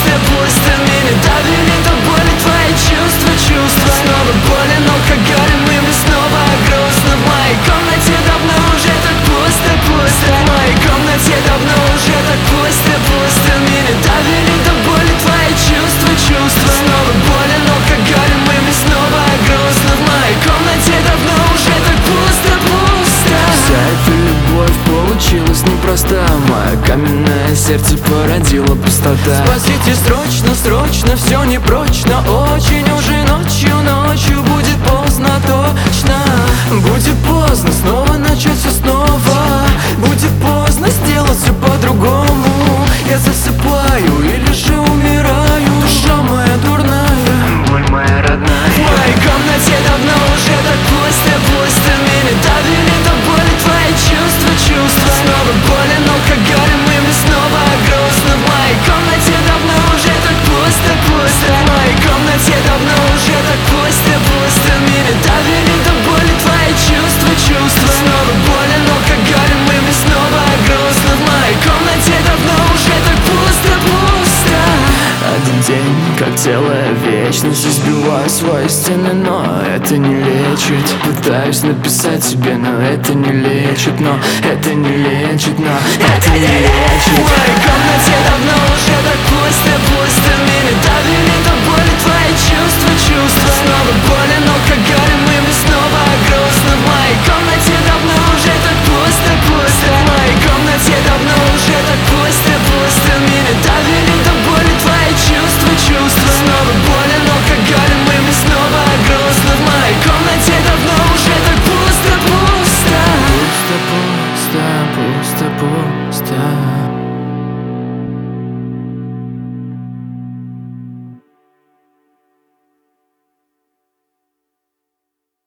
пусто меня давили до боли твои чувства. Снова болен алкоголем, и мне снова грустно. В моей комнате давно уже так пусто. В моей комнате давно уже так пусто. Меня давили до боли твои чувства. Снова болен алкоголем, и мне снова грустно. В моей комнате давно уже так пусто. Вся эта любовь получилась непроста. Мое каменное сердце породило пустота. Спасите срочно, срочно, все непрочно. Очень уже ночью будет поздно точно. Будет поздно снова начать все снова. Будет поздно сделать все по-другому. Я засыпаю или же умираю. Душа моя дурная, Боль моя родная. в моей комнате давно уже так пусто. Меня давили до боли твои чувства. Снова болен алкоголем, и мне снова грустно. В моей комнате давно уже так пусто. В моей комнате давно уже так пусто. Меня давили до боли твои чувства. Снова болен алкоголем, и мне снова грустно. В моей комнате давно уже так пусто. Один день, как целая вечность. Избиваю свои стены, но это не лечит. Пытаюсь написать себе, но это не лечит. Но это не лечит, но это не лечит. В моей комнате давно уже так пусто. Меня давили до боли твои чувства. Снова болен алкоголем, и мне снова грустно. В моей комнате давно уже так пусто. В моей комнате давно уже так пусто. Меня давили до боли твои чувства. Снова болен алкоголем, и мне снова грустно. В моей комнате давно уже так пусто. Пусто, пусто, пусто, пусто.